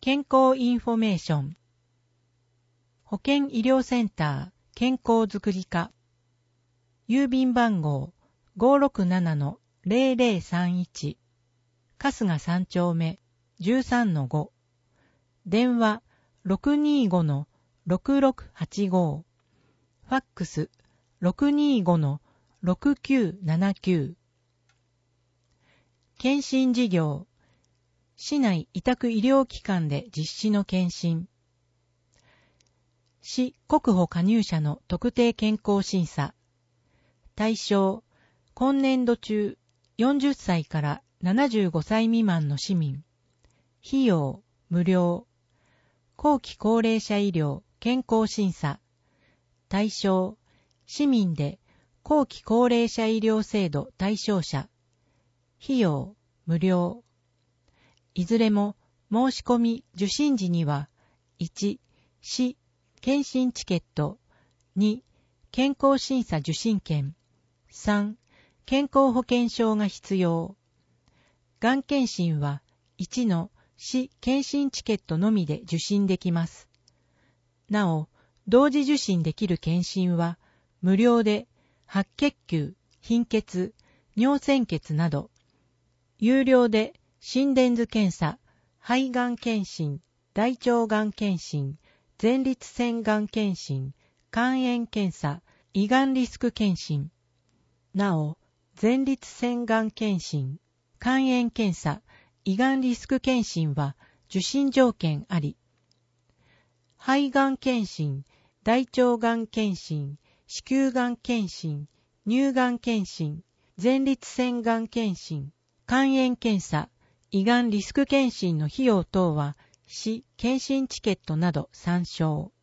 健康インフォメーション。保健医療センター健康づくり課。郵便番号 567-0031 春日3丁目 13-5。電話 625-6685。ファックス 625-6979。検診事業。市内委託医療機関で実施の検診。市国保加入者の特定健康審査。対象、今年度中40歳から75歳未満の市民。費用、無料。後期高齢者医療健康審査。対象、市民で後期高齢者医療制度対象者。費用、無料。いずれも申し込み受診時には、1、市検診チケット、2、健康審査受診券、3、健康保険証が必要。がん検診は1の市検診チケットのみで受診できます。なお、同時受診できる検診は無料で白血球、貧血、尿鮮血など、有料で心電図検査、肺がん検診、大腸がん検診、前立腺がん検診、肝炎検査、胃がんリスク検診。なお、前立腺がん検診、肝炎検査、胃がんリスク検診は受診条件あり。肺がん検診、大腸がん検診、子宮がん検診、乳がん検診、前立腺がん検診、肝炎検査、胃がんリスク検診の費用等は、市検診チケットなど参照。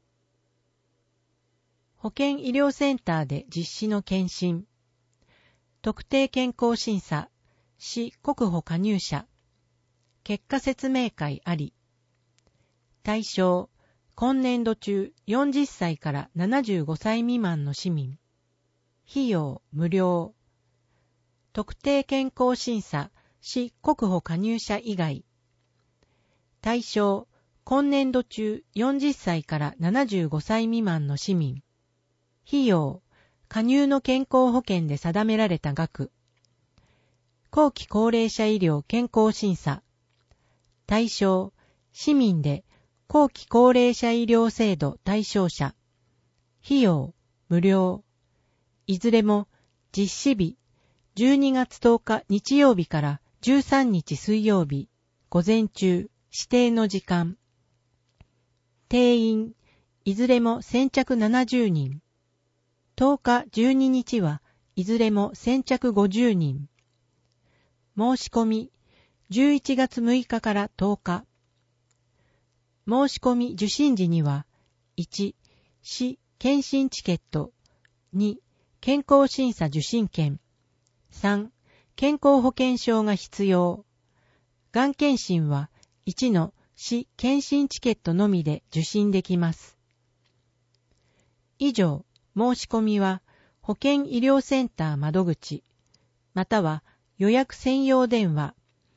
保健医療センターで実施の検診。特定健康審査、市国保加入者。結果説明会あり。対象、今年度中40歳から75歳未満の市民。費用、無料。特定健康審査、市国保加入者以外。対象、今年度中40歳から75歳未満の市民。費用、加入の健康保険で定められた額。後期高齢者医療健康審査。対象、市民で後期高齢者医療制度対象者。費用、無料。いずれも実施日、12月10日日曜日から13日水曜日、午前中、指定の時間。定員、いずれも先着70人。10日12日はいずれも先着50人。申し込み、11月6日から10日。申し込み受診時には、1、市検診チケット、2、健康審査受診券、3、健康保険証が必要。がん検診は1の市検診チケットのみで受診できます。以上、申し込みは保健医療センター窓口、または予約専用電話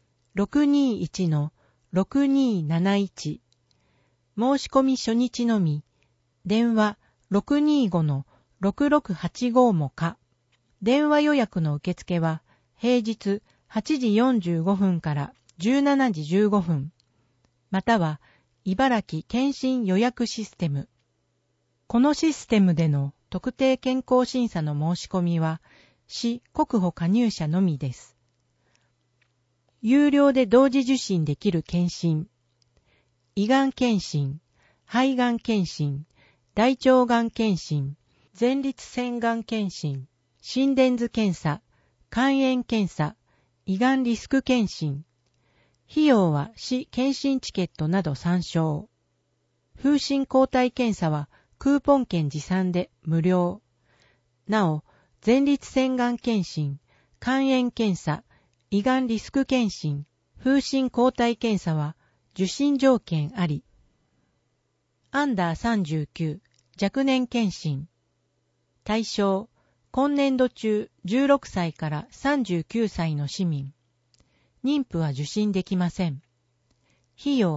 621-6271、申し込み初日のみ、電話 625-6685 も可。電話予約の受付は平日8時45分から17時15分、または茨城検診予約システム。このシステムでの特定健康審査の申し込みは市国保加入者のみです。有料で同時受診できる検診。胃がん検診、肺がん検診、大腸がん検診、前立腺がん検診、心電図検査、肝炎検査、胃がんリスク検診。費用は市検診チケットなど参照。風疹抗体検査はクーポン券持参で無料。なお、前立腺がん検診、肝炎検査、胃がんリスク検診、風疹抗体検査は受診条件あり。アンダー39若年検診。対象、今年度中16歳から39歳の市民。妊婦は受診できません。費用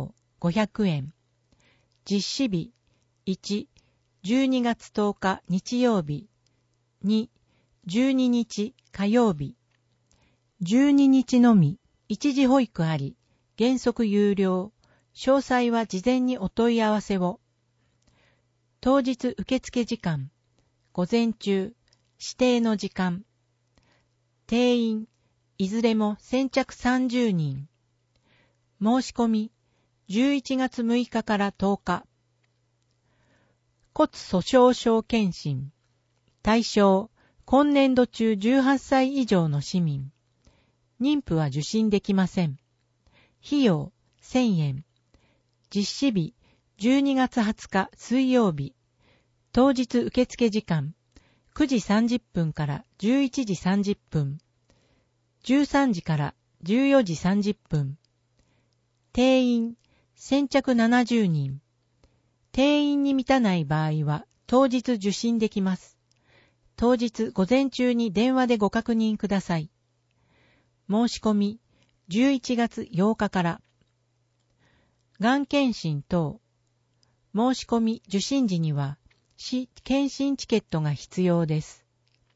500円。実施日1、12月10日日曜日。2、12日火曜日。12日のみ、一時保育あり、原則有料。詳細は事前にお問い合わせを。当日受付時間、午前中、指定の時間。定員、いずれも先着30人。申し込み、11月6日から10日。骨粗鬆症検診。対象、今年度中18歳以上の市民。妊婦は受診できません。費用、1000円。実施日、12月20日水曜日。当日受付時間、9時30分から11時30分。13時から14時30分。定員、先着70人。定員に満たない場合は当日受診できます。当日午前中に電話でご確認ください。申し込み、11月8日から。がん検診等。申し込み受診時には、市検診チケットが必要です。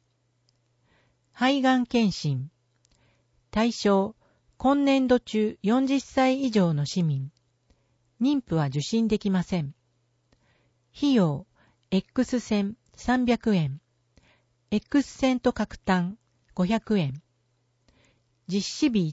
肺がん検診。対象、今年度中40歳以上の市民。妊婦は受診できません。費用、X 線300円。X 線と角炭500円。実施日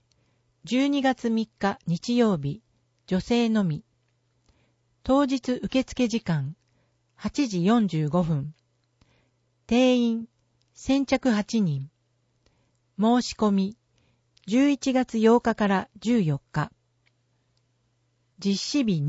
1、12月3日日曜日、女性のみ。当日受付時間、8時45分。定員、先着8人。申し込み、11月8日から14日。実施日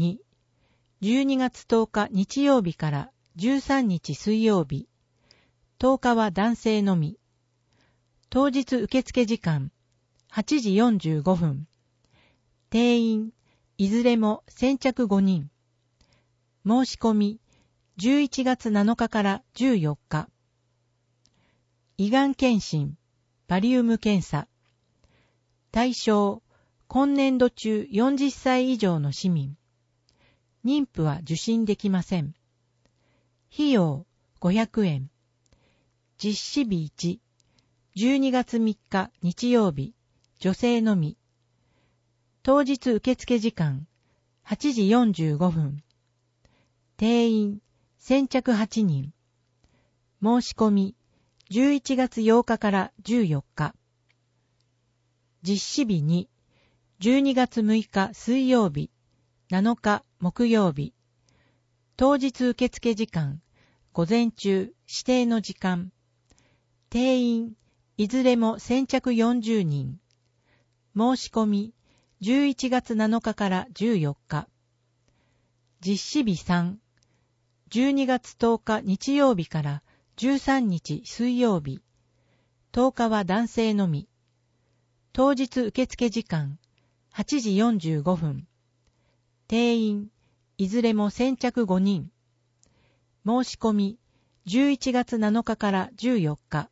2、12月10日日曜日から13日水曜日。10日は男性のみ。当日受付時間、8時45分。定員、いずれも先着5人。申し込み、11月7日から14日。胃がん検診、バリウム検査。対象、今年度中40歳以上の市民。妊婦は受診できません。費用、500円。実施日1、12月3日日曜日、女性のみ。当日受付時間、8時45分。定員、先着8人。申し込み、11月8日から14日。実施日2、12月6日水曜日、7日木曜日。当日受付時間、午前中指定の時間。定員、いずれも先着40人。申し込み、11月7日から14日。実施日3、12月10日日曜日から13日水曜日。10日は男性のみ。当日受付時間、8時45分。定員、いずれも先着5人。申し込み、11月7日から14日。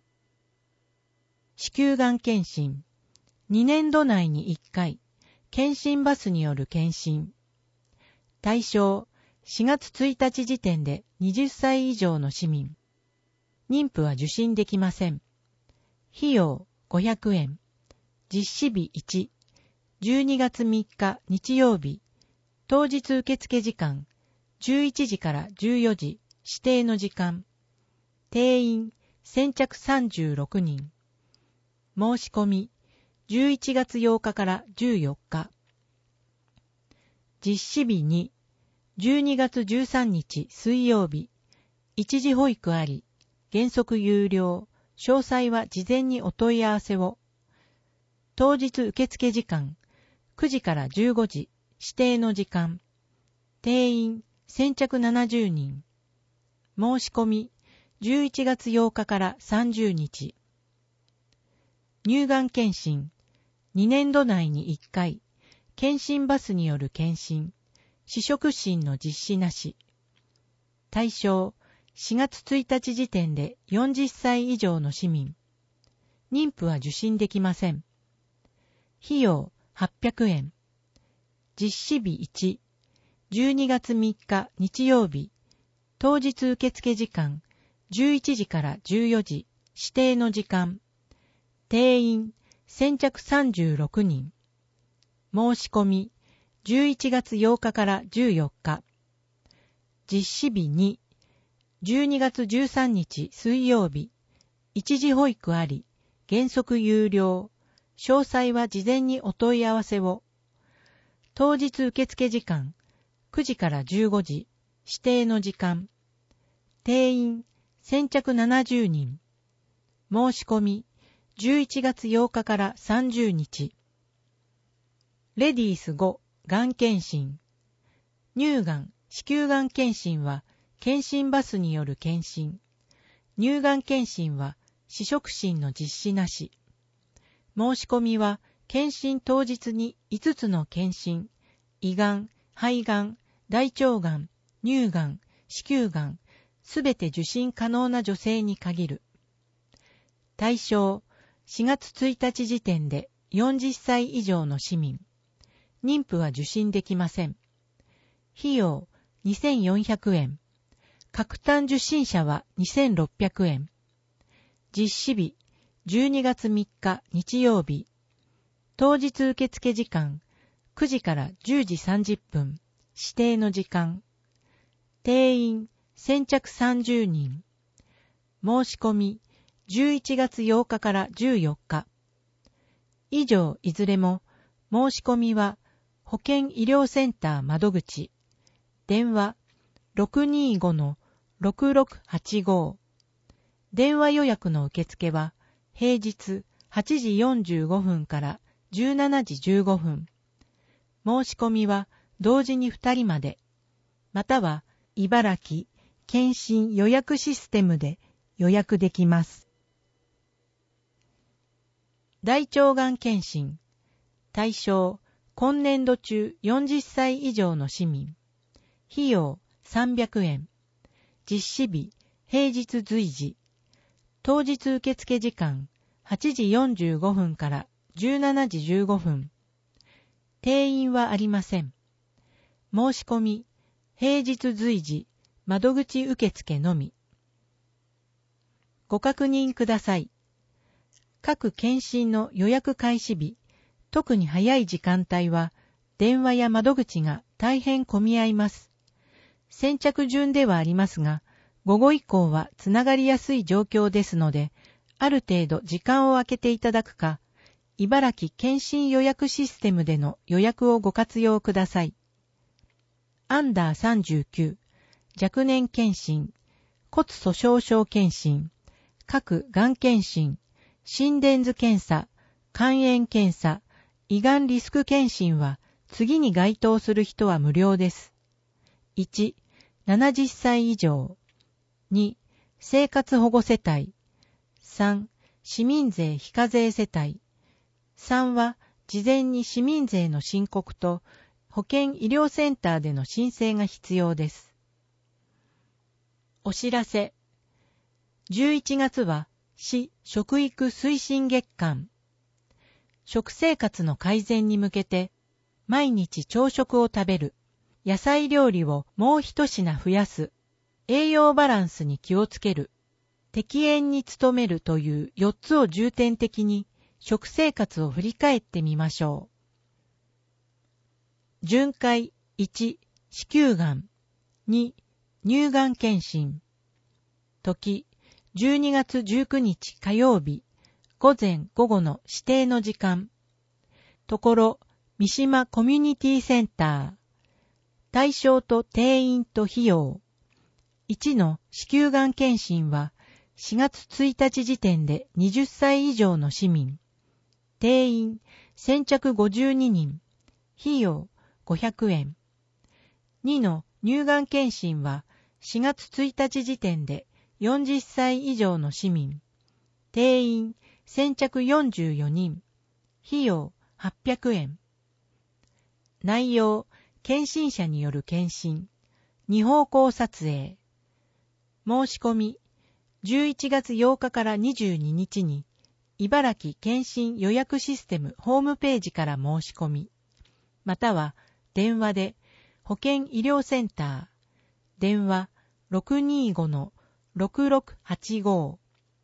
子宮がん検診。2年度内に1回、検診バスによる検診。対象、4月1日時点で20歳以上の市民。妊婦は受診できません。費用、500円。実施日1、12月3日日曜日。当日受付時間、11時から14時、指定の時間。定員、先着36人。申し込み、11月8日から14日。実施日2、12月13日水曜日。一時保育あり、原則有料。詳細は事前にお問い合わせを。当日受付時間、9時から15時、指定の時間。定員、先着70人。申し込み、11月8日から30日。乳がん検診。2年度内に1回、検診バスによる検診。試食診の実施なし。対象、4月1日時点で40歳以上の市民。妊婦は受診できません。費用、800円。 実施日1、12月3日日曜日、当日受付時間、11時から14時、指定の時間。定員、先着36人。申し込み、11月8日から14日。実施日2、12月13日水曜日、一時保育あり、原則有料。詳細は事前にお問い合わせを。当日受付時間、9時から15時、指定の時間。定員、先着70人。申し込み、11月8日から30日。レディース5、がん検診。乳がん、子宮がん検診は、検診バスによる検診。乳がん検診は、試食診の実施なし。申し込みは、検診当日に5つの検診、胃がん、肺がん、大腸がん、乳がん、子宮がん、すべて受診可能な女性に限る。対象、4月1日時点で40歳以上の市民。妊婦は受診できません。費用、2400円。各単受診者は2600円。実施日、12月3日日曜日。当日受付時間、9時から10時30分。指定の時間。定員、先着30人。申し込み、11月8日から14日。以上いずれも、申し込みは、保健医療センター窓口。電話、625-6685。電話予約の受付は、平日8時45分から17時15分。申し込みは、同時に2人まで。または、茨城検診予約システムで予約できます。大腸がん検診。対象、今年度中40歳以上の市民。費用、300円。実施日、平日随時。当日受付時間、8時45分から17時15分。定員はありません。申し込み、平日随時、窓口受付のみ。ご確認ください。各検診の予約開始日、特に早い時間帯は、電話や窓口が大変混み合います。先着順ではありますが、午後以降はつながりやすい状況ですので、ある程度時間を空けていただくか、茨城検診予約システムでの予約をご活用ください。アンダー39、若年検診、骨粗鬆症検診、各がん検診、心電図検査、肝炎検査、胃がんリスク検診は、次に該当する人は無料です。1、70歳以上。2、生活保護世帯。3、市民税非課税世帯。3は、事前に市民税の申告と、保健医療センターでの申請が必要です。お知らせ。11月は、市食育推進月間。食生活の改善に向けて、毎日朝食を食べる、野菜料理をもう一品増やす、栄養バランスに気をつける、適塩に努めるという4つを重点的に食生活を振り返ってみましょう。巡回1、子宮がん。2、乳がん検診。時、12月19日火曜日、午前午後の指定の時間。ところ、三島コミュニティセンター。対象と定員と費用。1の子宮がん検診は、4月1日時点で20歳以上の市民。定員、先着52人。費用、500円。2の乳がん検診は、4月1日時点で40歳以上の市民。定員、先着44人。費用、800円。内容、検診者による検診。2方向撮影。申し込み、11月8日から22日に、茨城検診予約システムホームページから申し込み、または、 電話で保健医療センター電話 625-6685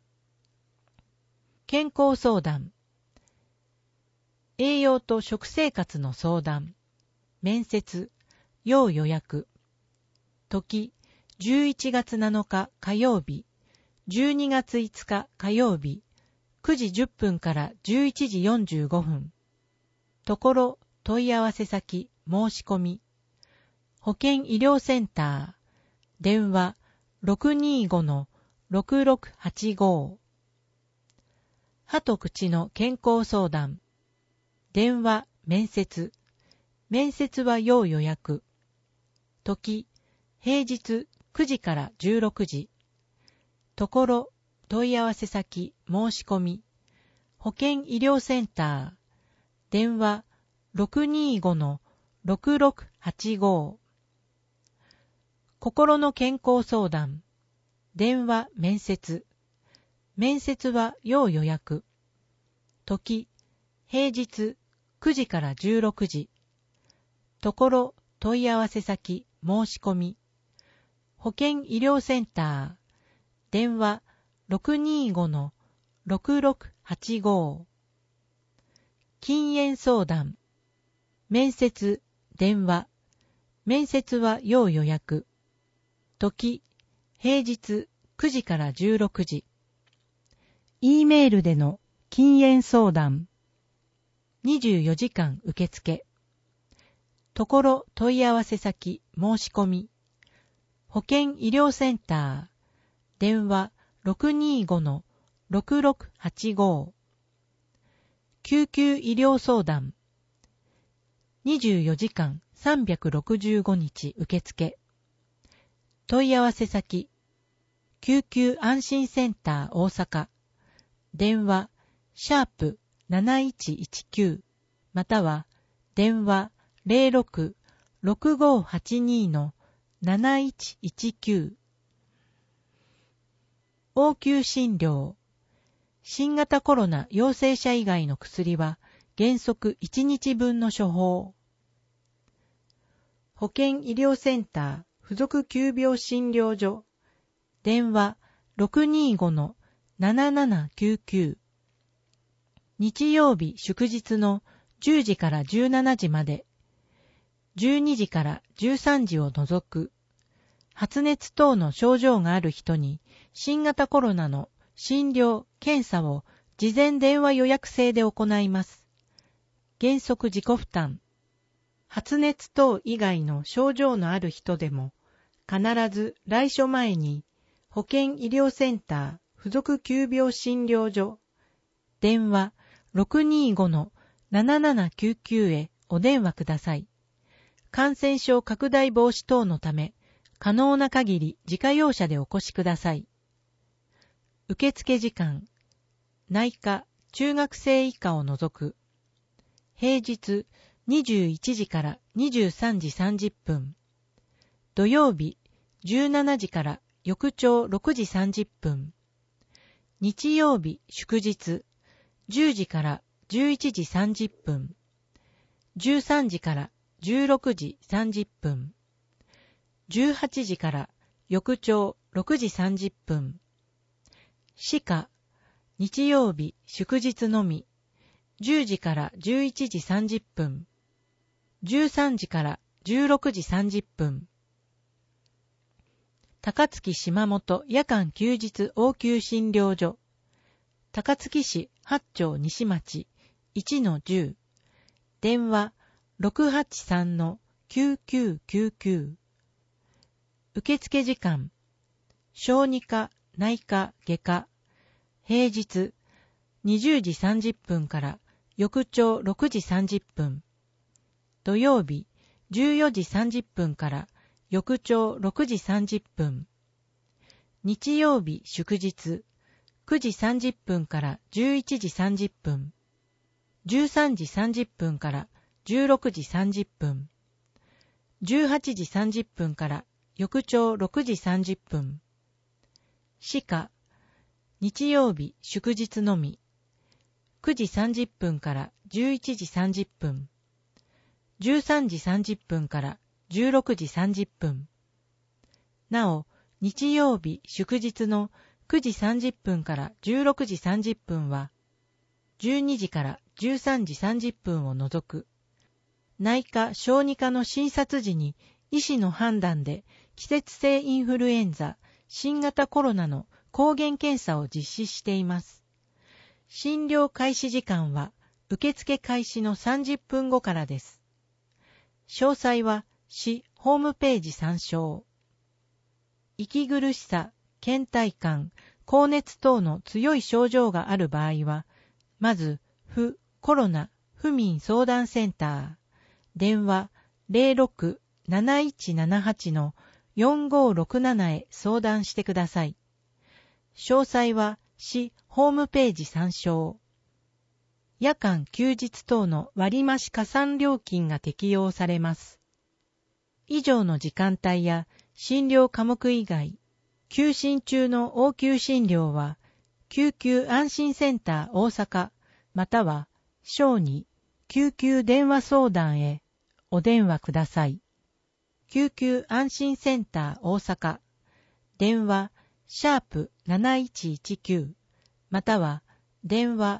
健康相談栄養と食生活の相談面接要予約時11月7日火曜日12月5日火曜日9時10分から11時45分ところ問い合わせ先申し込み保健医療センター電話 625-6685 歯と口の健康相談電話面接面接は要予約時平日9時から16時ところ問い合わせ先申し込み保健医療センター電話 625-6685 心の健康相談電話面接面接は要予約時平日9時から16時ところ問い合わせ先申し込み保健医療センター電話 625-6685 禁煙相談面接電話面接は要予約時平日9時から16時 E メールでの禁煙相談24時間受付ところ問い合わせ先申し込み保健医療センター電話 625-6685 救急医療相談24時間365日受付問い合わせ先救急安心センター大阪電話#7119または電話 06-6582-7119 応急診療新型コロナ陽性者以外の薬は原則1日分の処方保健医療センター附属急病診療所電話 625-7799 日曜日祝日の10時から17時まで12時から13時を除く発熱等の症状がある人に新型コロナの診療・検査を事前電話予約制で行います。原則自己負担。発熱等以外の症状のある人でも必ず来所前に保健医療センター附属急病診療所電話 625-7799 へお電話ください。感染症拡大防止等のため可能な限り自家用車でお越しください。受付時間内科・中学生以下を除く平日21時から23時30分土曜日17時から翌朝6時30分日曜日祝日10時から11時30分13時から16時30分18時から翌朝6時30分歯科日曜日祝日のみ10時から11時30分13時から16時30分高槻島本夜間休日応急診療所高槻市八丁西町 1-10 電話 683-9999 受付時間小児科・内科・外科平日20時30分から翌朝6時30分土曜日14時30分から翌朝6時30分日曜日祝日9時30分から11時30分13時30分から16時30分18時30分から翌朝6時30分歯科日曜日祝日のみ9時30分から11時30分 13時30分から16時30分。なお、日曜日祝日の9時30分から16時30分は、12時から13時30分を除く、内科・小児科の診察時に医師の判断で季節性インフルエンザ、新型コロナの抗原検査を実施しています。診療開始時間は受付開始の30分後からです。詳細は市ホームページ参照。息苦しさ、倦怠感、高熱等の強い症状がある場合は、まず、府コロナ府民相談センター、電話 06-7178-4567 へ相談してください。詳細は市ホームページ参照。夜間休日等の割増加算料金が適用されます。以上の時間帯や診療科目以外、休診中の応急診療は、救急安心センター大阪、または小児救急電話相談へお電話ください。救急安心センター大阪、電話#7119、または電話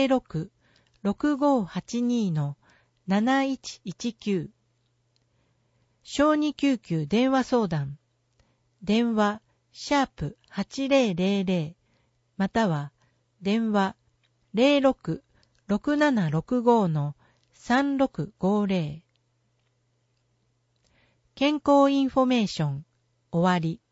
06-6582-7119。小児救急電話相談、電話#8000、または電話06-6765-3650。健康インフォメーション終わり。